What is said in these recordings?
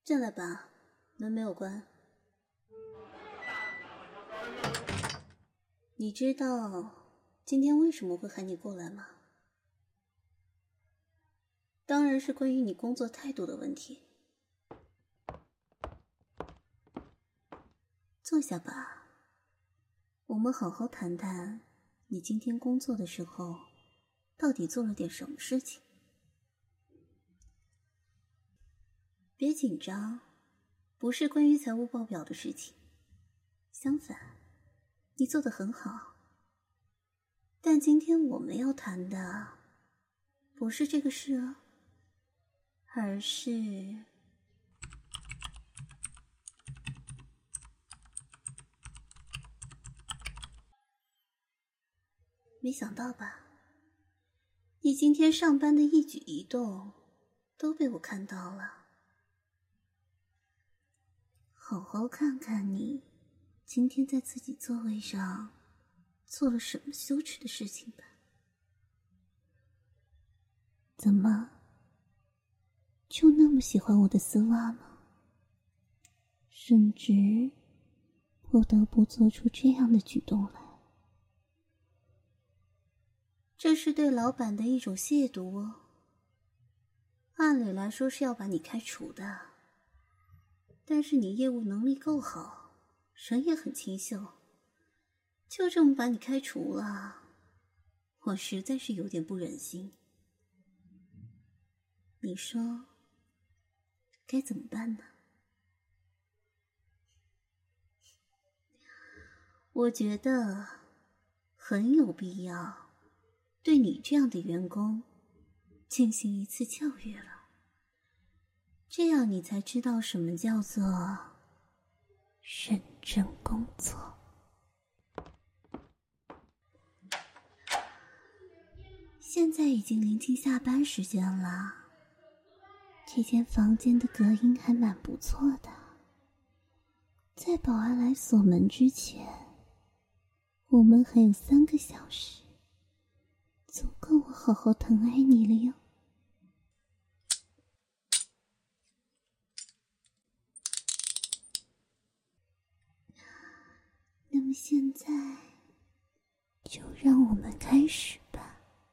进来吧，门没有关。你知道今天为什么会喊你过来吗？当然是关于你工作态度的问题。坐下吧，我们好好谈谈你今天工作的时候到底做了点什么事情。别紧张，不是关于财务报表的事情，相反，你做得很好。但今天我们要谈的不是这个事啊，而是没想到吧？你今天上班的一举一动都被我看到了。好好看看你今天在自己座位上做了什么羞耻的事情吧。怎么，就那么喜欢我的丝袜吗？甚至不得不做出这样的举动来？这是对老板的一种亵渎哦。按理来说是要把你开除的，但是你业务能力够好，人也很清秀，就这么把你开除了，我实在是有点不忍心。你说该怎么办呢？我觉得很有必要对你这样的员工进行一次教育了，这样你才知道什么叫做认真工作。现在已经临近下班时间了，这间房间的隔音还蛮不错的，在保安来锁门之前，我们还有3个小时，足够我好好疼爱你了哟。那么现在就让我们开始吧。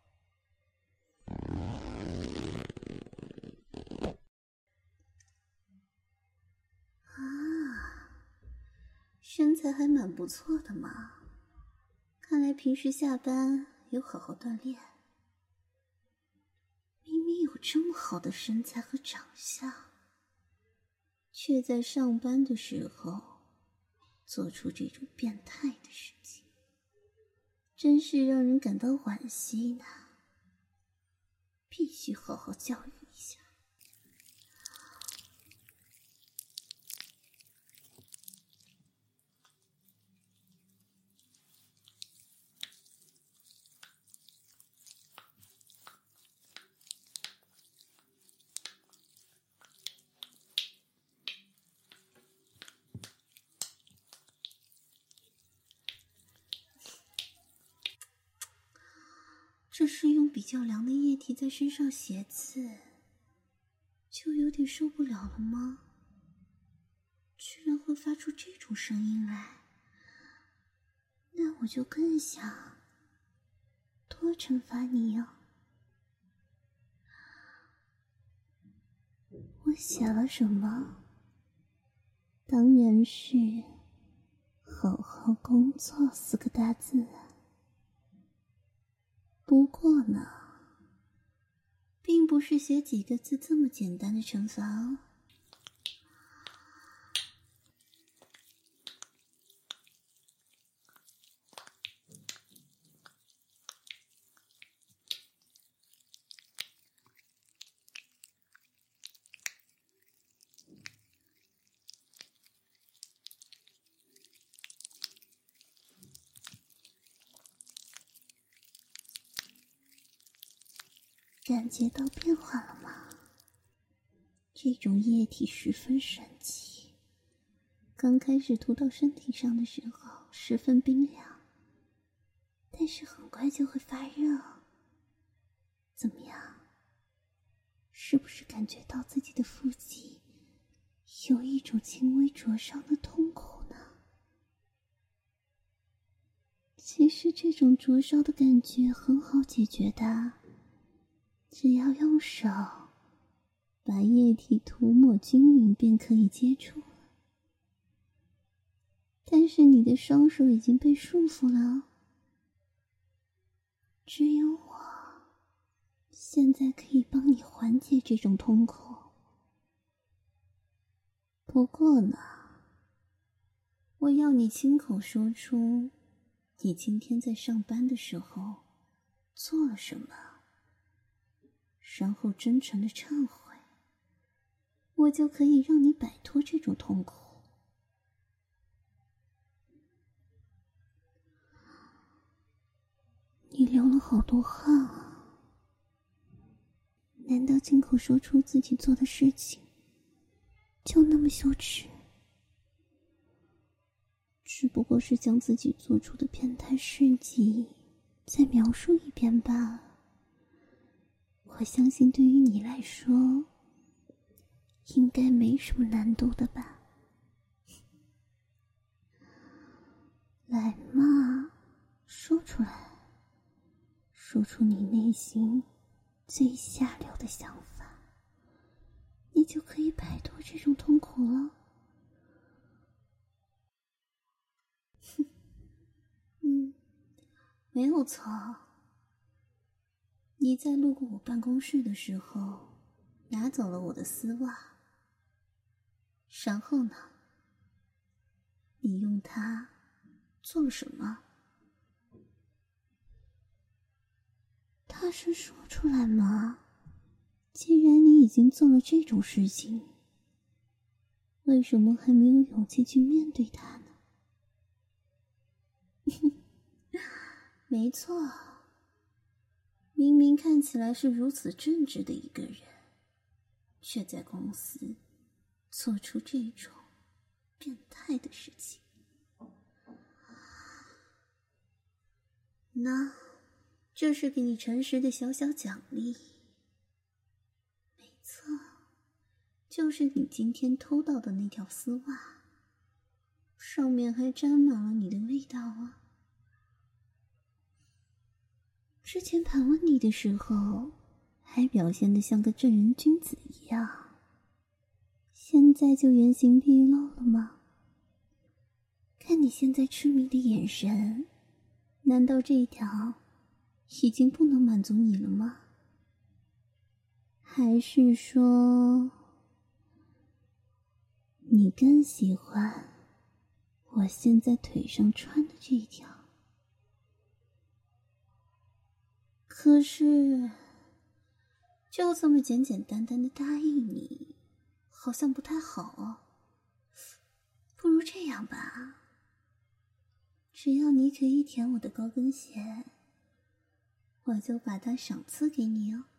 身材还蛮不错的嘛，看来平时下班有好好锻炼。明明有这么好的身材和长相，却在上班的时候做出这种变态的事情，真是让人感到惋惜呢。必须好好教育一下。这是用比较凉的液体在身上写字，就有点受不了了吗？居然会发出这种声音来，那我就更想多惩罚你哟。我写了什么？当然是好好工作4个大字啊。不过呢，并不是写几个字这么简单的惩罚哦。感觉到变化了吗？这种液体十分神奇，刚开始涂到身体上的时候十分冰凉，但是很快就会发热。怎么样？是不是感觉到自己的腹肌有一种轻微灼伤的痛苦呢。其实这种灼烧的感觉很好解决的，只要用手把液体涂抹均匀便可以接触了。但是你的双手已经被束缚了，只有我现在可以帮你缓解这种痛苦。不过呢，我要你亲口说出你今天在上班的时候做了什么，然后真诚的忏悔，我就可以让你摆脱这种痛苦。你流了好多汗啊，难道亲口说出自己做的事情就那么羞耻？只不过是将自己做出的变态事迹再描述一遍罢了。我相信对于你来说应该没什么难度的吧。来嘛，说出来，说出你内心最下流的想法，你就可以摆脱这种痛苦了。没有错。你在路过我办公室的时候拿走了我的丝袜，然后呢，你用它做了什么？大声说出来嘛！既然你已经做了这种事情，为什么还没有勇气去面对它呢？没错，明明看起来是如此正直的一个人，却在公司做出这种变态的事情。那这是给你诚实的小小奖励。没错，就是你今天偷到的那条丝袜，上面还沾满了你的味道啊。之前盘问你的时候还表现得像个正人君子一样，现在就原形毕露了吗？看你现在痴迷的眼神，难道这一条已经不能满足你了吗？还是说你更喜欢我现在腿上穿的这一条？可是就这么简简单单的答应你，好像不太好哦。不如这样吧，只要你可以舔我的高跟鞋，我就把它赏赐给你哦。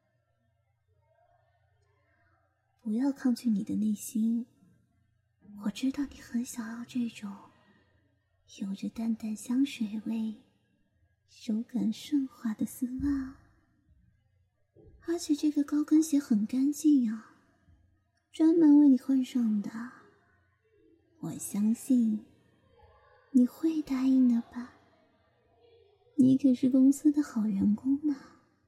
不要抗拒你的内心，我知道你很想要这种有着淡淡香水味、手感顺滑的丝袜，而且这个高跟鞋很干净啊，专门为你换上的。我相信你会答应的吧？你可是公司的好员工呢。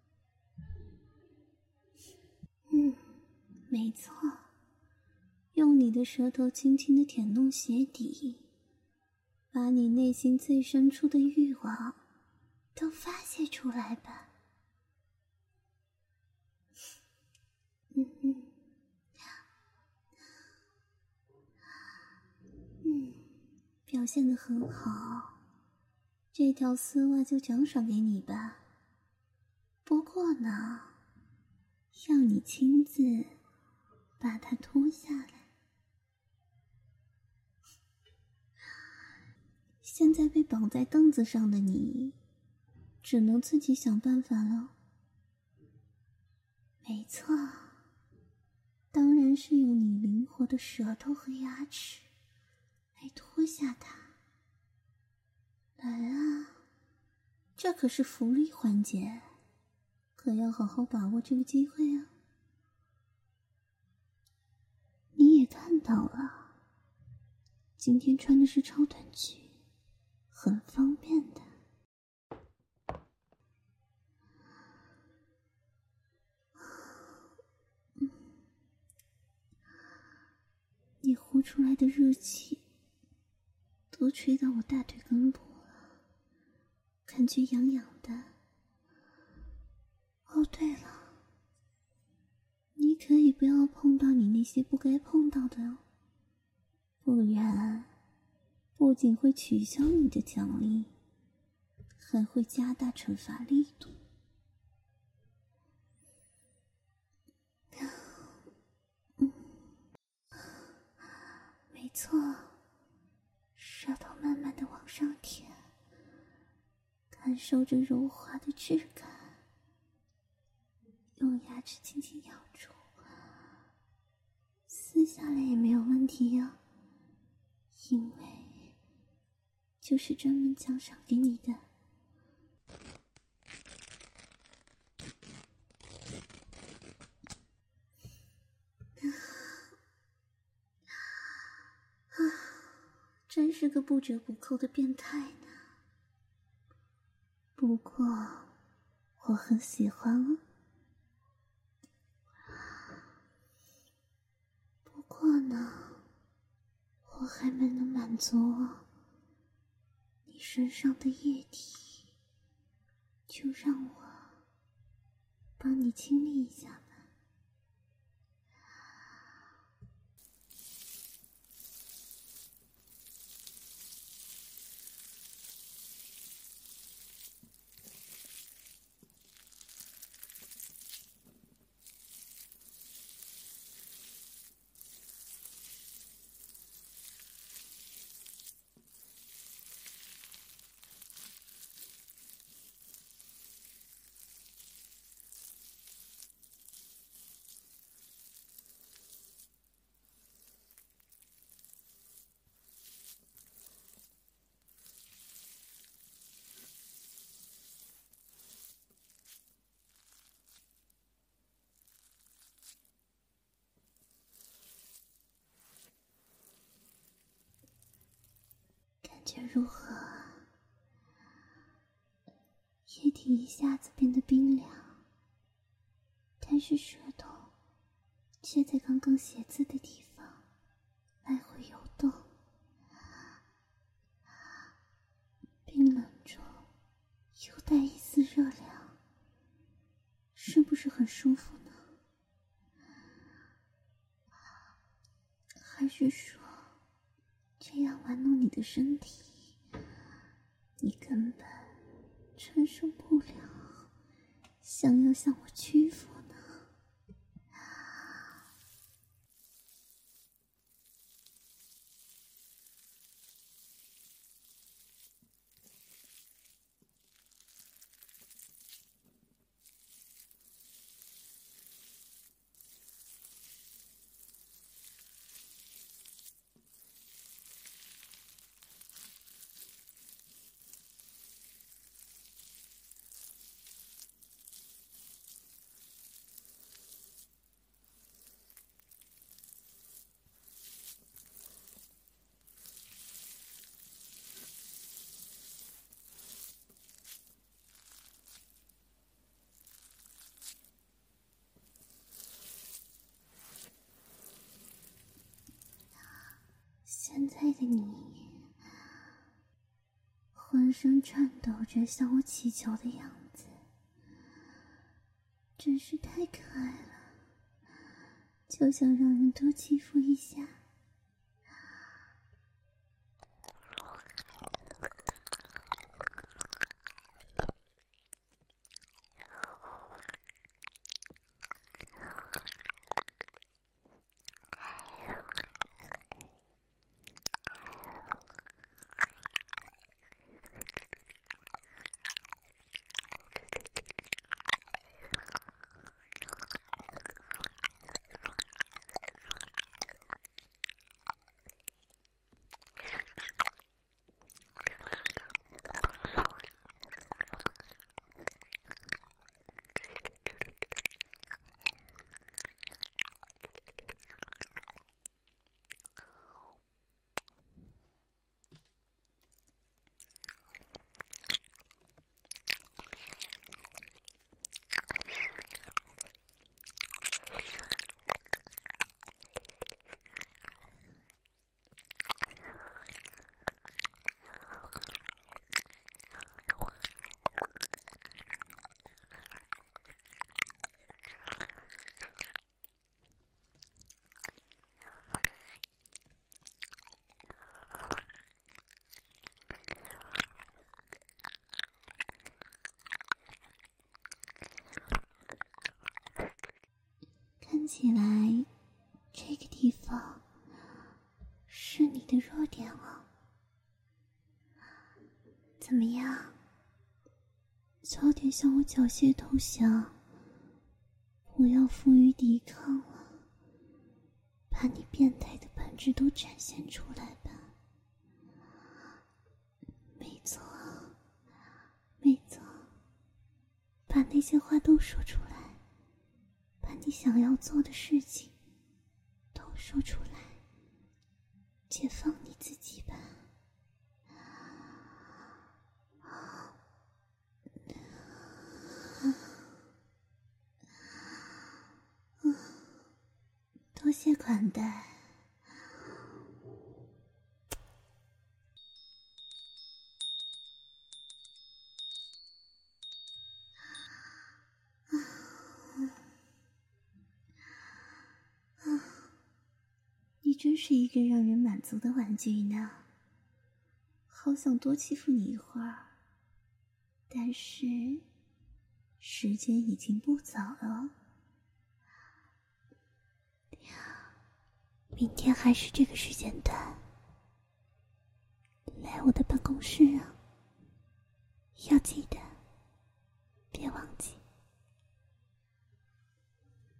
没错，用你的舌头轻轻地舔弄鞋底，把你内心最深处的欲望都发泄出来吧。表现得很好，这条丝袜就奖赏给你吧。不过呢，要你亲自把它脱下来。现在被绑在凳子上的你，只能自己想办法了。没错，当然是用你灵活的舌头和牙齿来脱下它。来啊，这可是福利环节，可要好好把握这个机会啊。你也看到到了，今天穿的是超短裙，很方便的。你呼出来的热气都吹到我大腿根部了，感觉痒痒的。哦，对了，你可以不要碰到你那些不该碰到的哦，不然不仅会取消你的奖励，还会加大惩罚力度。没错，舌头慢慢的往上舔，感受着柔滑的质感，用牙齿轻轻咬住，撕下来也没有问题呀，因为就是专门奖赏给你的。真是个不折不扣的变态呢。不过我很喜欢哦。不过呢，我还没能满足你身上的液体，就让我帮你清理一下吧。感觉如何？液体一下子变得冰凉，但是舌头却在刚刚写字的地方来回游动，冰冷中又带一丝热量，是不是很舒服呢？还是说这样玩弄你的身体，你根本承受不了，想要向我屈服呢？现在的你浑身颤抖着向我乞求的样子，真是太可爱了，就想让人多欺负一下。 起来这个地方是你的弱点了。怎么样？早点向我缴械投降，不要负隅抵抗了，把你变态的本质都展现出来吧。没错，没错，把那些话都说出来，把你想要做的事情都说出来，解放你自己吧。多谢款待。你真是一个让人满足的玩具呢，好想多欺负你一会儿，但是时间已经不早了。明天还是这个时间段，来我的办公室啊，要记得